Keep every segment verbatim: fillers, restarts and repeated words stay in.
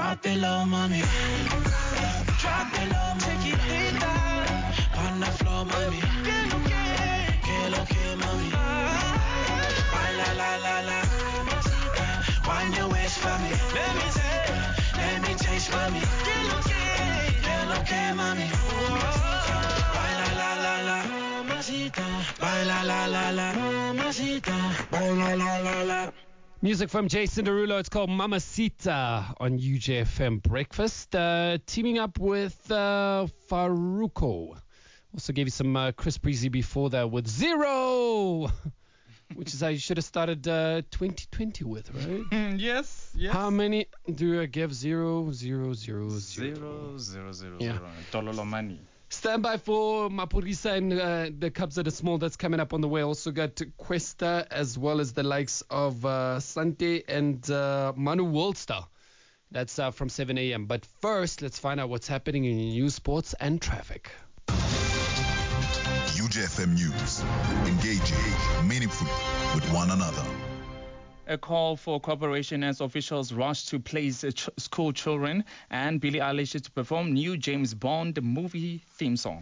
Drop it low, mommy. Drop it low, take it down. On the floor, mommy. Que lo que, mommy. La la la la. Wind your waist for me. Let me take, let me taste, mommy. Que lo que, que lo que, mommy. La la la la. Mamacita. La la la la. Mamacita. La la la la. Music from Jason Derulo. It's called Mamacita on U J F M Breakfast. Uh, teaming up with uh, Faruko. Also gave you some uh, Chris Breezy before that with Zero, which is how you should have started uh, twenty twenty with, right? yes, yes. How many do I give? Zero, zero, zero, zero. Zero, zero, zero, Yeah. zero. Dololo money. Stand by for Mapurisa and uh, the Cubs that are small. That's coming up on the way. Also got Cuesta as well as the likes of uh, Sante and uh, Manu Worldstar. That's uh, from seven a.m. But first, let's find out what's happening in news, sports, and traffic. U J F M News. Engaging meaningfully with one another. A call for cooperation as officials rush to place ch- school children and Billie Eilish to perform new James Bond movie theme song.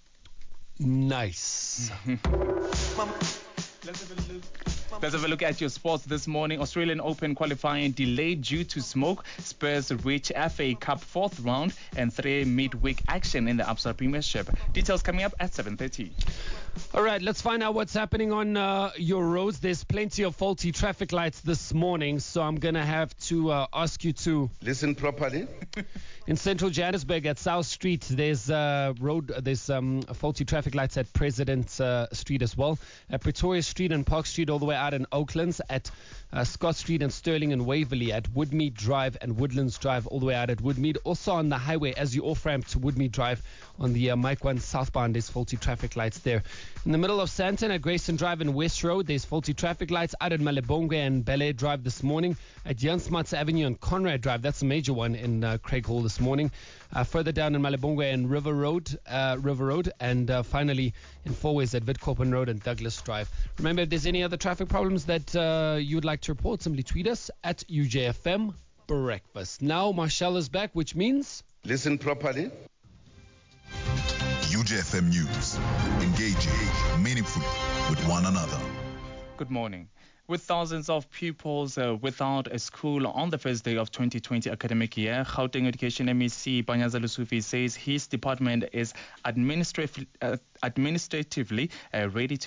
Nice. Let's have a look. Let's have a look at your sports this morning. Australian Open qualifying delayed due to smoke. Spurs reach F A Cup fourth round and three midweek action in the Absa Premiership. Details coming up at seven thirty. All right, let's find out what's happening on uh, your roads. There's plenty of faulty traffic lights this morning, so I'm going to have to uh, ask you to listen properly. In central Johannesburg at South Street, there's uh, road, there's um, faulty traffic lights at President uh, Street as well. At Pretoria Street and Park Street all the way out in Oaklands. At uh, Scott Street and Sterling and Waverley. At Woodmead Drive and Woodlands Drive all the way out at Woodmead. Also on the highway as you off-ramp to Woodmead Drive on the uh, Mike one southbound, there's faulty traffic lights there. In the middle of Sandton at Grayson Drive and West Road, there's faulty traffic lights out at Malebongwe and Bel Air Drive this morning. At Jan Smuts Avenue and Conrad Drive, that's a major one in uh, Craig Hall this morning. Uh, further down in Malebongwe and River Road, uh, River Road, and uh, finally in Fourways at Vidkoppen Road and Douglas Drive. Remember, if there's any other traffic problems that uh, you would like to report, simply tweet us at U J F M Breakfast. Now Marshall is back, which means listen properly. U J F M News. Engaging meaningfully with one another. Good morning. With thousands of pupils uh, without a school on the first day of twenty twenty academic year, Gauteng Education M E C Panyaza Lusufi says his department is administratively, uh, administratively uh, ready to